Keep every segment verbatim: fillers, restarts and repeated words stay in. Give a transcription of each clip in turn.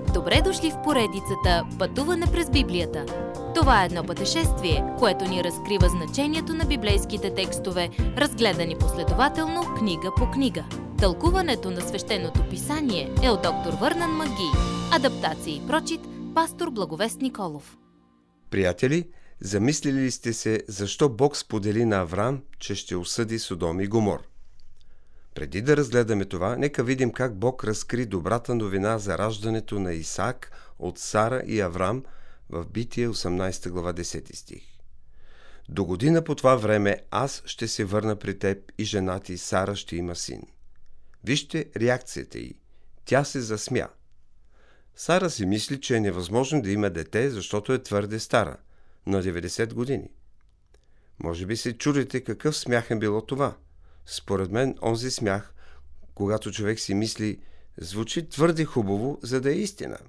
Добре дошли в поредицата Пътуване през Библията. Това е едно пътешествие, което ни разкрива значението на библейските текстове, разгледани последователно книга по книга. Тълкуването на свещеното писание е от доктор Върнан Маги. Адаптация и прочит, пастор Благовест Николов. Приятели, замислили ли сте се защо Бог сподели на Авраам, че ще осъди Содом и Гомор? Преди да разгледаме това, нека видим как Бог разкри добрата новина за раждането на Исаак от Сара и Авраам в Битие осемнадесета глава десети стих. До година по това време аз ще се върна при теб и жена ти Сара ще има син. Вижте реакцията й. Тя се засмя. Сара си мисли, че е невъзможно да има дете, защото е твърде стара, на деветдесет години. Може би се чудите какъв смях е било това. Според мен, онзи смях, когато човек си мисли, звучи твърде хубаво, за да е истина.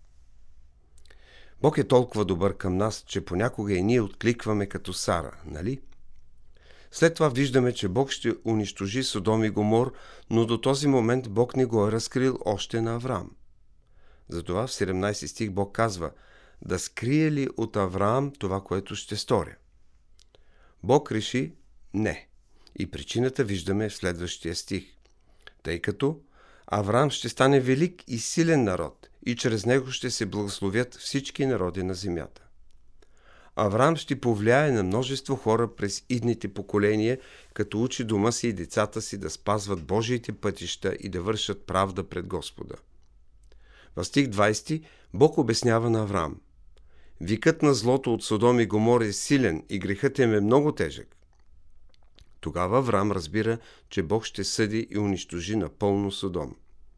Бог е толкова добър към нас, че понякога и ние откликваме като Сара, нали? След това виждаме, че Бог ще унищожи Содом и Гомор, но до този момент Бог не го е разкрил още на Авраам. Затова в седемнадесети стих Бог казва: да скрие ли от Авраам това, което ще сторя? Бог реши не. И причината виждаме в следващия стих. Тъй като Авраам ще стане велик и силен народ и чрез него ще се благословят всички народи на земята. Авраам ще повлияе на множество хора през идните поколения, като учи дома си и децата си да спазват Божиите пътища и да вършат правда пред Господа. В стих двадесети Бог обяснява на Авраам: викът на злото от Содом и Гомор е силен и грехът им е много тежък. Тогава Авраам разбира, че Бог ще съди и унищожи напълно Содом.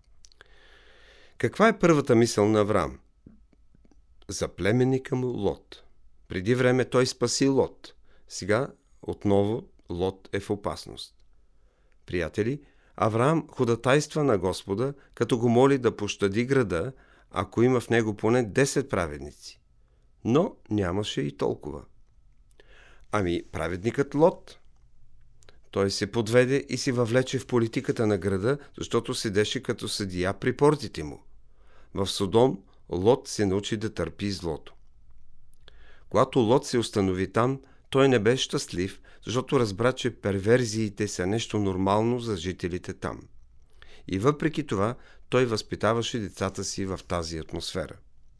Каква е първата мисъл на Авраам? За племенника му Лот. Преди време той спаси Лот. Сега отново Лот е в опасност. Приятели, Авраам ходатайства на Господа, като го моли да пощади града, ако има в него поне десет праведници. Но нямаше и толкова. Ами праведникът Лот? Той се подведе и се въвлече в политиката на града, защото седеше като съдия при портите му. В Содом Лот се научи да търпи злото. Когато Лот се установи там, той не бе щастлив, защото разбра, че перверзиите са нещо нормално за жителите там. И въпреки това, той възпитаваше децата си в тази атмосфера.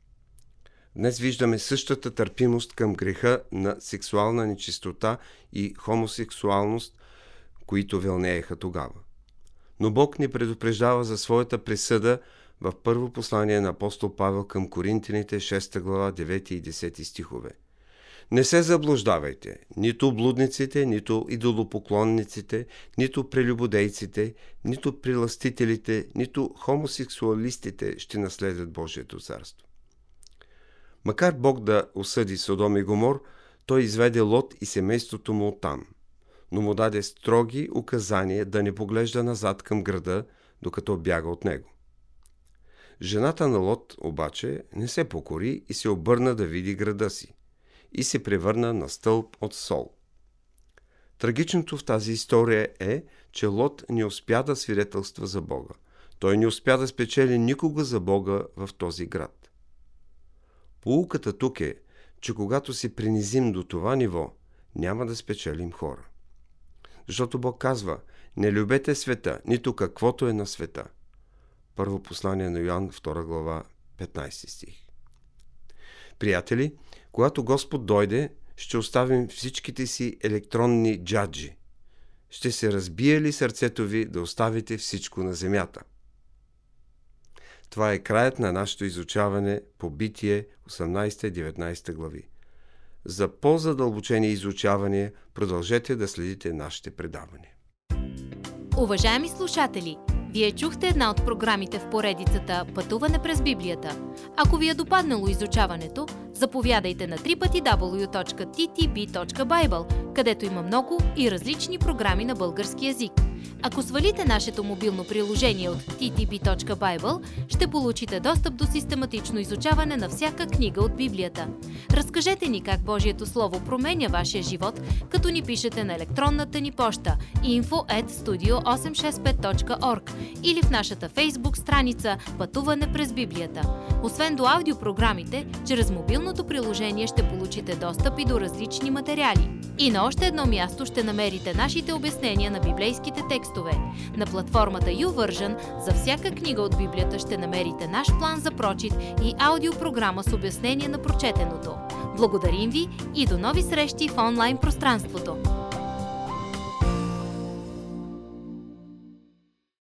Днес виждаме същата търпимост към греха на сексуална нечистота и хомосексуалност, които вълнееха тогава. Но Бог ни предупреждава за своята присъда в първо послание на апостол Павел към Коринтяните, шеста глава, девети и десети стихове. Не се заблуждавайте, нито блудниците, нито идолопоклонниците, нито прелюбодейците, нито приластителите, нито хомосексуалистите ще наследят Божието царство. Макар Бог да осъди Содом и Гомор, той изведе Лот и семейството му оттам, но му даде строги указания да не поглежда назад към града, докато бяга от него. Жената на Лот обаче не се покори и се обърна да види града си и се превърна на стълб от сол. Трагичното в тази история е, че Лот не успя да свидетелства за Бога. Той не успя да спечели никога за Бога в този град. Поуката тук е, че когато се принизим до това ниво, няма да спечелим хора. Защото Бог казва: не любете света, нито каквото е на света. Първо послание на Йоан, втора глава, петнадесети стих. Приятели, когато Господ дойде, ще оставим всичките си електронни джаджи. Ще се разбие ли сърцето ви да оставите всичко на земята? Това е краят на нашето изучаване по Битие осемнадесета и деветнадесета глави. За по-задълбочени изучавания продължете да следите нашите предавания. Уважаеми слушатели, вие чухте една от програмите в поредицата Пътуване през Библията. Ако ви е допаднало изучаването, заповядайте на дабъл ю дабъл ю дабъл ю точка ти ти би точка байбъл, където има много и различни програми на български език. Ако свалите нашето мобилно приложение от ти ти би точка байбъл, ще получите достъп до систематично изучаване на всяка книга от Библията. Разкажете ни как Божието Слово променя вашия живот, като ни пишете на електронната ни поща инфо ет студио осем шест пет точка орг или в нашата Фейсбук страница Пътуване през Библията. Освен до аудиопрограмите, чрез мобилното приложение ще получите достъп и до различни материали. И на още едно място ще намерите нашите обяснения на библейските текстове. На платформата YouVersion за всяка книга от Библията ще намерите наш план за прочит и аудиопрограма с обяснение на прочетеното. Благодарим ви и до нови срещи в онлайн пространството!